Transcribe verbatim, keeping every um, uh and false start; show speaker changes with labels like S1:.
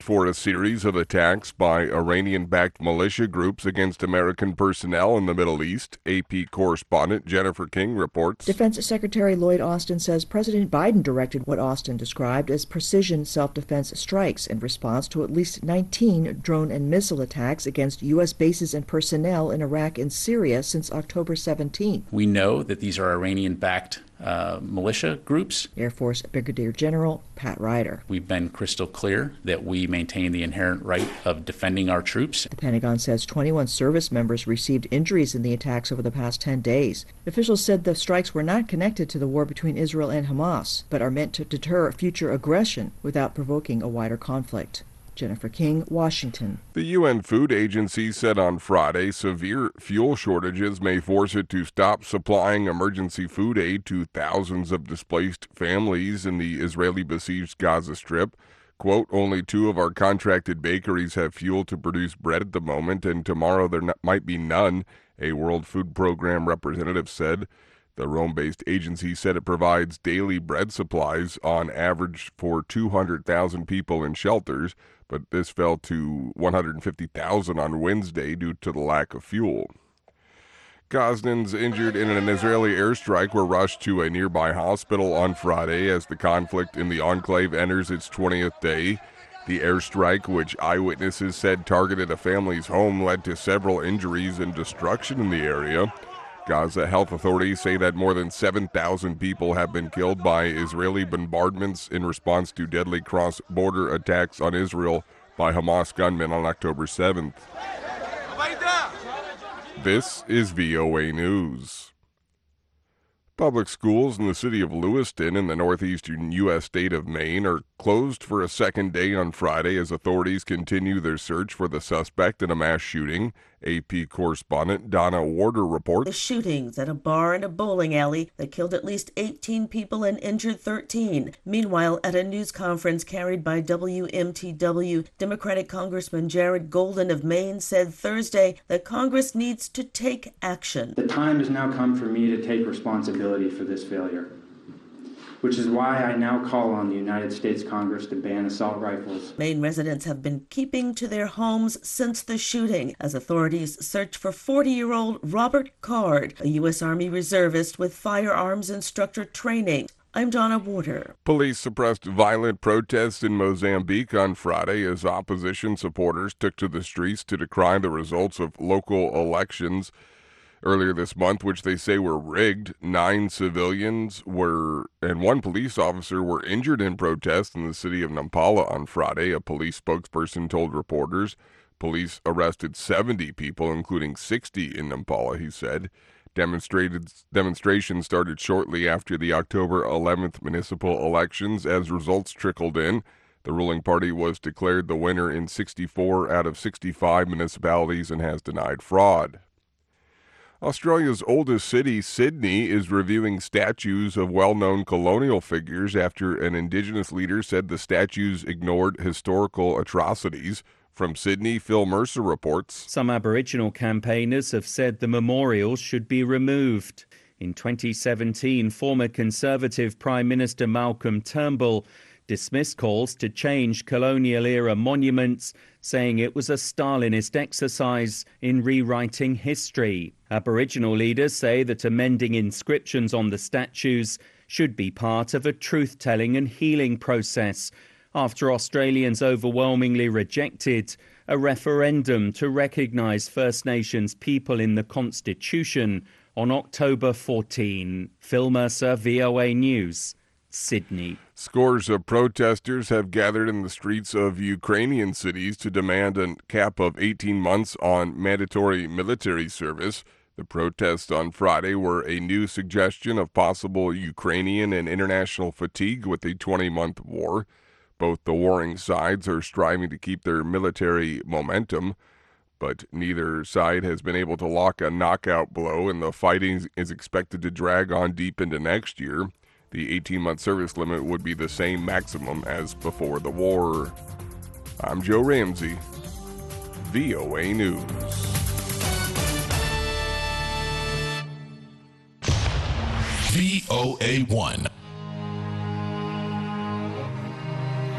S1: for a series of attacks by Iranian-backed militia groups against American personnel in the Middle East. A P correspondent Jennifer King reports.
S2: Defense Secretary Lloyd Austin says President Biden directed what Austin described as precision self-defense strikes in response to at least nineteen drone and missile attacks against U S bases and personnel in Iraq and Syria since October seventeenth.
S3: We know that these are Iranian-backed uh, militia groups.
S2: Air Force Brigadier General Pat Ryder.
S3: We've been crystal clear that we maintain the inherent right of defending our troops.
S2: The Pentagon says twenty-one service members received injuries in the attacks over the past ten days. Officials said the strikes were not connected to the war between Israel and Hamas, but are meant to deter future aggression without provoking a wider conflict. Jennifer King, Washington.
S1: The U N Food Agency said on Friday severe fuel shortages may force it to stop supplying emergency food aid to thousands of displaced families in the Israeli-besieged Gaza Strip. Quote, only two of our contracted bakeries have fuel to produce bread at the moment, and tomorrow there n- might be none, a World Food Program representative said. The Rome-based agency said it provides daily bread supplies on average for two hundred thousand people in shelters, but this fell to one hundred fifty thousand on Wednesday due to the lack of fuel. Gazans injured in an Israeli airstrike were rushed to a nearby hospital on Friday as the conflict in the enclave enters its twentieth day. The airstrike, which eyewitnesses said targeted a family's home, led to several injuries and destruction in the area. Gaza health authorities say that more than seven thousand people have been killed by Israeli bombardments in response to deadly cross-border attacks on Israel by Hamas gunmen on October seventh. This is V O A News. Public schools in the city of Lewiston in the northeastern U S state of Maine are closed for a second day on Friday as authorities continue their search for the suspect in a mass shooting. A P correspondent Donna Warder reports.
S4: The shootings at a bar and a bowling alley that killed at least eighteen people and injured thirteen. Meanwhile, at a news conference carried by W M T W, Democratic Congressman Jared Golden of Maine said Thursday that Congress needs to take action.
S5: The time has now come for me to take responsibility for this failure, which is why I now call on the United States Congress to ban assault rifles.
S4: Maine residents have been keeping to their homes since the shooting as authorities search for forty-year-old Robert Card, a U S Army reservist with firearms instructor training. I'm Donna Warder.
S1: Police suppressed violent protests in Mozambique on Friday as opposition supporters took to the streets to decry the results of local elections earlier this month, which they say were rigged. Nine civilians were and one police officer were injured in protests in the city of Nampala on Friday, a police spokesperson told reporters. Police arrested seventy people, including sixty in Nampala, he said. Demonstrated, demonstrations started shortly after the October eleventh municipal elections as results trickled in. The ruling party was declared the winner in sixty-four out of sixty-five municipalities and has denied fraud. Australia's oldest city, Sydney, is reviewing statues of well-known colonial figures after an Indigenous leader said the statues ignored historical atrocities. From Sydney, Phil Mercer reports.
S6: Some Aboriginal campaigners have said the memorials should be removed. In twenty seventeen, former Conservative Prime Minister Malcolm Turnbull dismissed calls to change colonial-era monuments, saying it was a Stalinist exercise in rewriting history. Aboriginal leaders say that amending inscriptions on the statues should be part of a truth-telling and healing process after Australians overwhelmingly rejected a referendum to recognise First Nations people in the Constitution on October fourteenth. Phil Mercer, V O A News, Sydney.
S1: Scores of protesters have gathered in the streets of Ukrainian cities to demand a cap of eighteen months on mandatory military service. The protests on Friday were a new suggestion of possible Ukrainian and international fatigue with a twenty-month war. Both the warring sides are striving to keep their military momentum, but neither side has been able to lock a knockout blow, and the fighting is expected to drag on deep into next year. The eighteen-month service limit would be the same maximum as before the war. I'm Joe Ramsey, V O A News.
S7: V O A one.